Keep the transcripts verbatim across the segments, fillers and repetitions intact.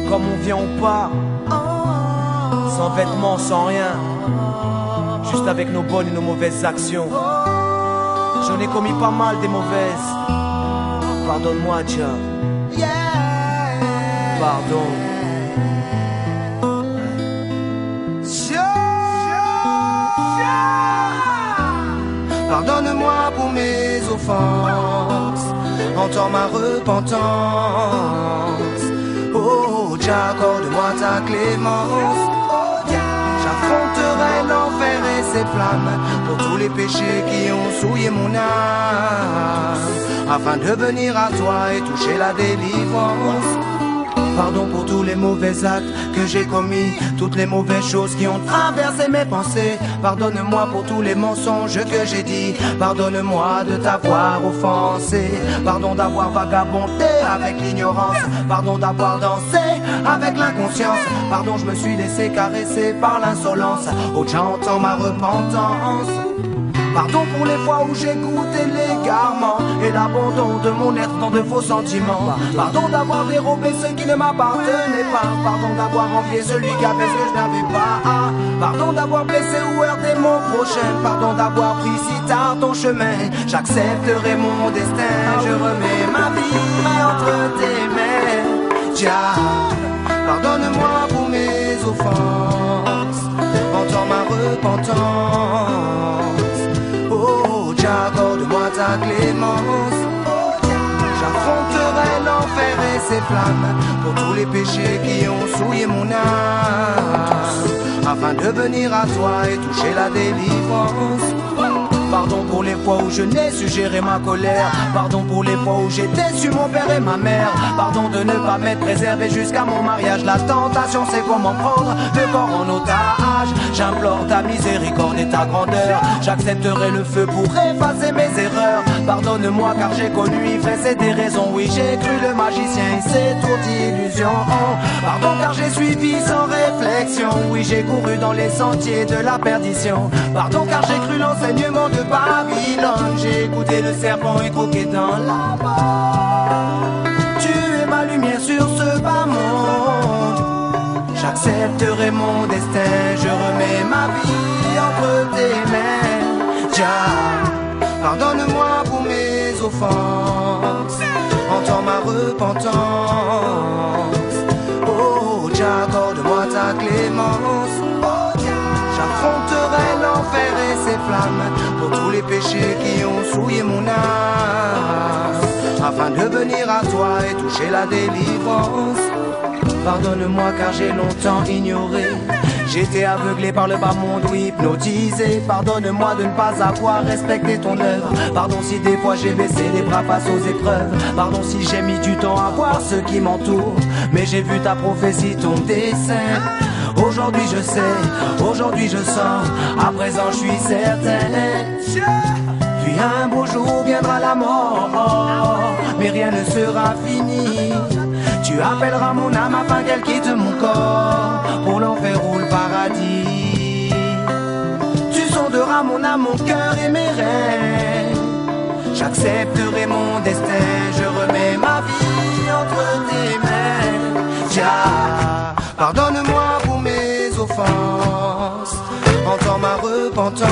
Comme on vient ou pas, sans vêtements, sans rien, juste avec nos bonnes et nos mauvaises actions. J'en ai commis pas mal des mauvaises. Pardonne-moi, Dieu. Pardon. Pardonne-moi pour mes offenses, entends ma repentance. Oh, Dieu, accorde-moi ta clémence. J'affronterai l'enfer et ses flammes pour tous les péchés qui ont souillé mon âme, afin de venir à toi et toucher la délivrance. Pardon pour tous les mauvais actes que j'ai commis, toutes les mauvaises choses qui ont traversé mes pensées. Pardonne-moi pour tous les mensonges que j'ai dit. Pardonne-moi de t'avoir offensé. Pardon d'avoir vagabondé avec l'ignorance. Pardon d'avoir dansé avec l'inconscience. Pardon, je me suis laissé caresser par l'insolence. Oh, j'entends ma repentance. Pardon pour les fois où j'ai goûté l'égarement et l'abandon de mon être dans de faux sentiments. Pardon d'avoir dérobé ce qui ne m'appartenait pas. Pardon d'avoir envié celui qui avait ce que je n'avais pas. Pardon d'avoir blessé ou heurté mon prochain. Pardon d'avoir pris si tard ton chemin. J'accepterai mon destin. Je remets ma vie entre tes mains. Dia, pardonne-moi pour mes offenses, entends ma repentance. Accorde-moi ta clémence. J'affronterai l'enfer et ses flammes pour tous les péchés qui ont souillé mon âme, afin de venir à toi et toucher la délivrance. Pardon pour les fois où je n'ai su gérer ma colère. Pardon pour les fois où j'ai déçu mon père et ma mère. Pardon de ne pas m'être préservé jusqu'à mon mariage. La tentation c'est comment prendre le corps en otage. J'implore ta miséricorde et ta grandeur. J'accepterai le feu pour effacer mes erreurs. Pardonne-moi car j'ai connu ivresse et des raisons. Oui, j'ai cru le magicien et ses tours d'illusion. Pardon car j'ai suivi sans réflexion. Oui, j'ai couru dans les sentiers de la perdition. Pardon car j'ai cru l'enseignement de Babylone. J'ai écouté le serpent et croqué dans la barre. Tu es ma lumière sur ce bas monde. J'accepterai mon destin. Je remets ma vie entre tes mains. Dia, pardonne-moi pour mes offenses, entends ma repentance. Oh, Dia, accorde-moi ta clémence. J'affronterai l'enfer et ses flammes pour tous les péchés qui ont souillé mon âme, afin de venir à toi et toucher la délivrance. Pardonne-moi car j'ai longtemps ignoré. J'étais aveuglé par le bas monde ou hypnotisé. Pardonne-moi de ne pas avoir respecté ton œuvre. Pardon si des fois j'ai baissé les bras face aux épreuves. Pardon si j'ai mis du temps à voir ceux qui m'entourent. Mais j'ai vu ta prophétie, ton dessein. Aujourd'hui je sais, aujourd'hui je sens, à présent je suis certain. Puis un beau jour viendra la mort, mais rien ne sera fini. Tu appelleras mon âme afin qu'elle quitte mon corps pour l'enfer ou le paradis. Tu sonderas mon âme, mon cœur et mes rêves. J'accepterai mon destin, je remets ma vie entre tes mains. Dia, pardonne-moi pour mes offenses, entends ma repentance.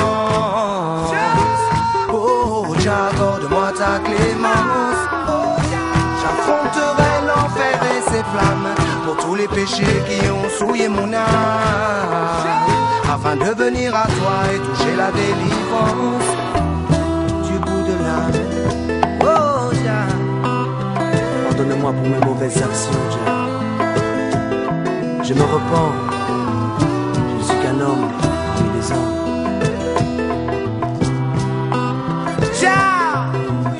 Oh, Dia, accorde-moi ta clémence. J'affronterai l'enfer et ses flammes pour tous les péchés qui ont souillé mon âme, afin de venir à toi et toucher la délivrance du bout de l'âme. Oh, Dia, pardonne-moi pour mes mauvaises actions, Dieu. Je me repens, je ne suis qu'un homme parmi les hommes. Dia,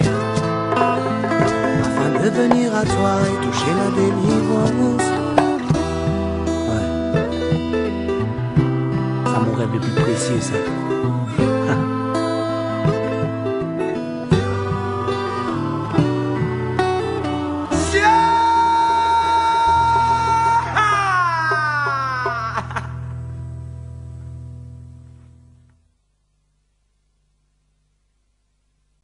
afin de venir à toi et toucher la délivrance. Ouais, c'est mon rêve le plus précieux, ça.